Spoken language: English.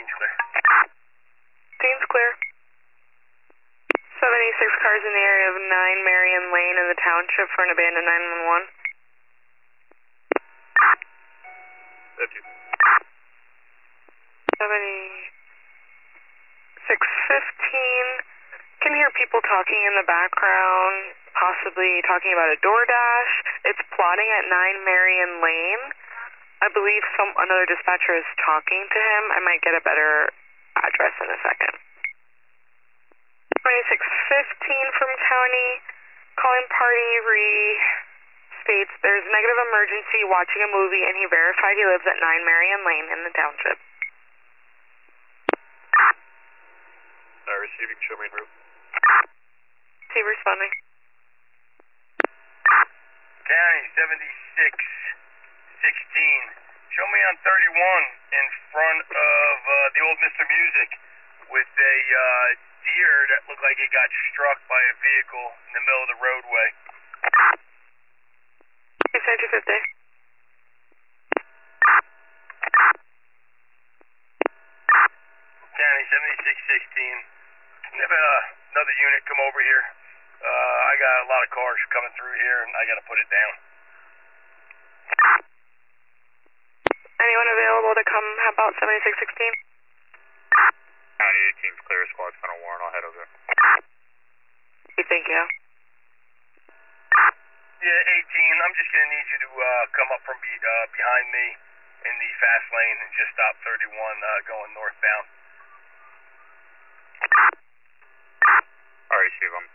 18's clear. 18's clear. 76 cars in the area of 9 Marion Lane in the township for an abandoned 911. 7615. Can hear people talking in the background, possibly talking about a DoorDash. It's plotting at 9 Marion Lane. I believe another dispatcher is talking to him. I might get a better address in a second. 2615 from county. Calling party states there's negative emergency watching a movie and he verified he lives at 9 Marion Lane in the township. Receiving, show main route. See responding. County 7616. Show me on 31 in front of the old Mr. Music with a deer that looked like it got struck by a vehicle in the middle of the roadway. 250. County 7616. Have another unit come over here. I got a lot of cars coming through here, and I got to put it down. Anyone available to come help out 7616? County 18's clear. Squad's going to warn. I'll head over there. Thank you. Yeah, 18. I'm just going to need you to come up from behind me in the fast lane and just stop 31 going northbound. Alright, Steve, I'm